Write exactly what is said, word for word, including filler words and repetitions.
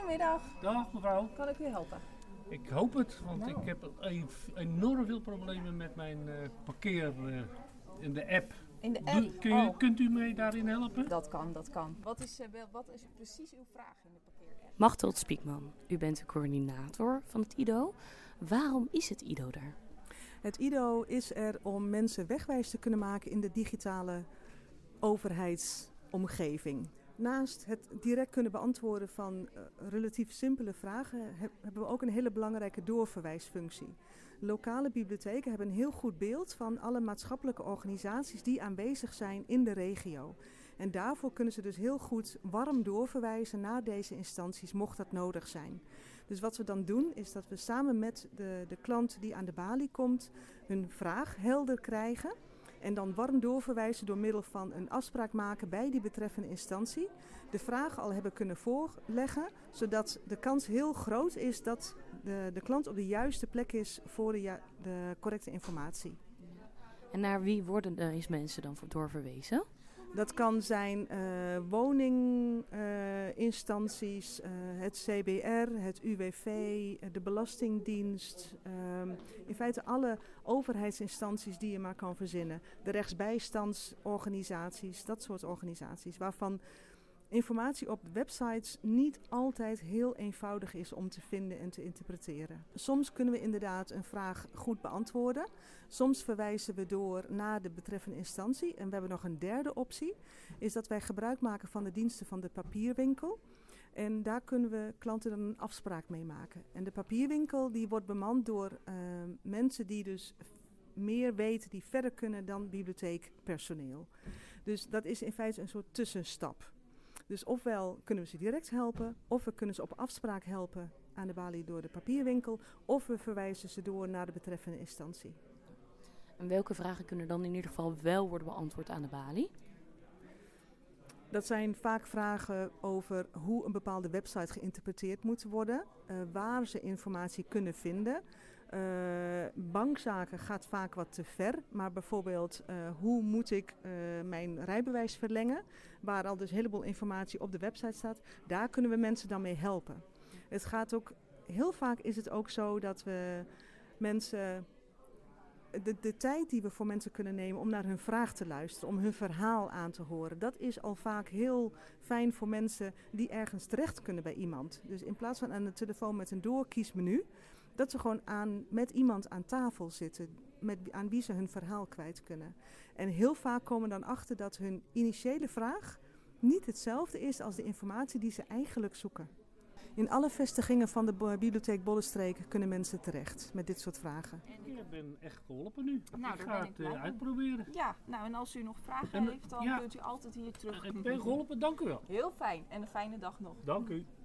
Goedemiddag. Dag mevrouw. Kan ik u helpen? Ik hoop het, want Nou. ik heb e- enorm veel problemen met mijn uh, parkeer uh, in de app. In de app? Doe, kun je, oh. Kunt u mij daarin helpen? Dat kan, dat kan. Wat is, uh, wat is precies uw vraag in de parkeer-app? Machteld Spiekman, u bent de coördinator van het I D O. Waarom is het I D O daar? Het I D O is er om mensen wegwijs te kunnen maken in de digitale overheidsomgeving. Naast het direct kunnen beantwoorden van uh, relatief simpele vragen heb, hebben we ook een hele belangrijke doorverwijsfunctie. Lokale bibliotheken hebben een heel goed beeld van alle maatschappelijke organisaties die aanwezig zijn in de regio. En daarvoor kunnen ze dus heel goed warm doorverwijzen naar deze instanties, mocht dat nodig zijn. Dus wat we dan doen is dat we samen met de, de klant die aan de balie komt hun vraag helder krijgen. En dan warm doorverwijzen door middel van een afspraak maken bij die betreffende instantie. De vraag al hebben kunnen voorleggen, zodat de kans heel groot is dat de, de klant op de juiste plek is voor de, ju- de correcte informatie. En naar wie worden deze mensen dan doorverwezen? Dat kan zijn uh, woninginstanties, uh, uh, het C B R, het U W V, uh, de Belastingdienst. Uh, in feite alle overheidsinstanties die je maar kan verzinnen. De rechtsbijstandsorganisaties, dat soort organisaties. Waarvan informatie op websites niet altijd heel eenvoudig is om te vinden en te interpreteren. Soms kunnen we inderdaad een vraag goed beantwoorden. Soms verwijzen we door naar de betreffende instantie. En we hebben nog een derde optie, is dat wij gebruik maken van de diensten van de papierwinkel. En daar kunnen we klanten dan een afspraak mee maken. En de papierwinkel die wordt bemand door uh, mensen die dus meer weten, die verder kunnen dan bibliotheekpersoneel. Dus dat is in feite een soort tussenstap. Dus ofwel kunnen we ze direct helpen, of we kunnen ze op afspraak helpen aan de balie door de papierwinkel, of we verwijzen ze door naar de betreffende instantie. En welke vragen kunnen dan in ieder geval wel worden beantwoord aan de balie? Dat zijn vaak vragen over hoe een bepaalde website geïnterpreteerd moet worden, uh, waar ze informatie kunnen vinden. Uh, bankzaken gaat vaak wat te ver, maar bijvoorbeeld uh, hoe moet ik uh, mijn rijbewijs verlengen, waar al dus een heleboel informatie op de website staat, daar kunnen we mensen dan mee helpen. Het gaat ook, heel vaak is het ook zo dat we mensen, de, de tijd die we voor mensen kunnen nemen om naar hun vraag te luisteren, om hun verhaal aan te horen, dat is al vaak heel fijn voor mensen die ergens terecht kunnen bij iemand. Dus in plaats van aan de telefoon met een doorkiesmenu, dat ze gewoon aan, met iemand aan tafel zitten, met, aan wie ze hun verhaal kwijt kunnen. En heel vaak komen dan achter dat hun initiële vraag niet hetzelfde is als de informatie die ze eigenlijk zoeken. In alle vestigingen van de Bibliotheek Bollenstreek kunnen mensen terecht met dit soort vragen. Ik ben echt geholpen nu. Nou, ik daar ga ben het ik uh, blij uitproberen. Ja, nou en als u nog vragen En, heeft, dan ja. kunt u altijd hier terug. Ik ben geholpen, dank u wel. Heel fijn en een fijne dag nog. Dank u.